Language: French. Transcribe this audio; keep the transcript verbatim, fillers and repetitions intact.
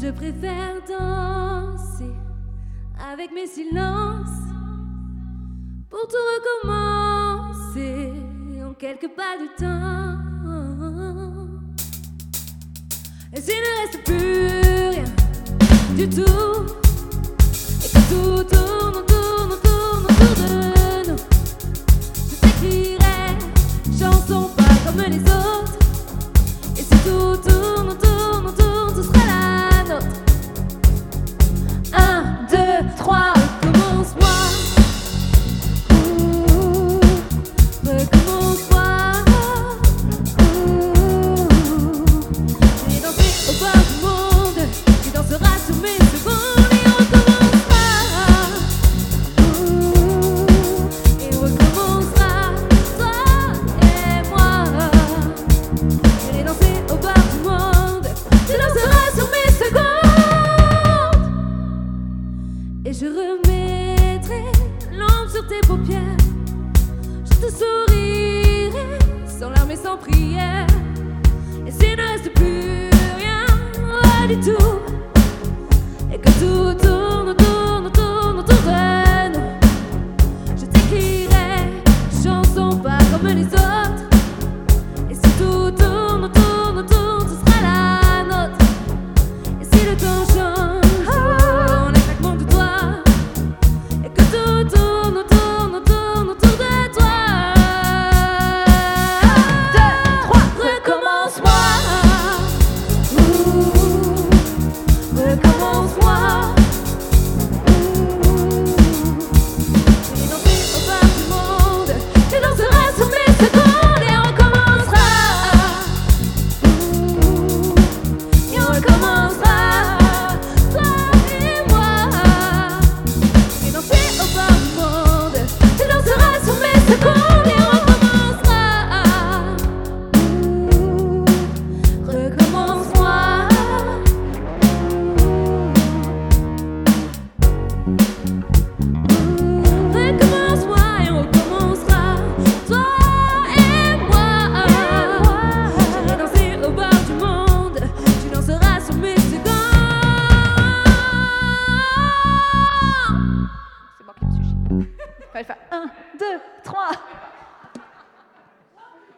Je préfère danser avec mes silences pour tout recommencer en quelques pas du temps. Et s'il ne reste plus rien du tout, et que tout tourne, tourne, tourne autour de nous, je t'écrirai chansons pas comme les autres. Et si tout tourne, tourne, tourne, ce sera la nôtre. Un, deux, trois, recommence-moi. Ouh, recommence-moi. Ouh, j'ai dansé au bord du monde, tu danseras sur mes secondes et on recommencera. Ouh, et on recommencera, toi et moi. J'ai dansé au bord du monde, tu danseras sur mes secondes. Et je remettrai l'ombre sur tes paupières. Je te sourirai sans larmes et sans prière. Et s'il ne reste plus rien, rien du tout, et que tout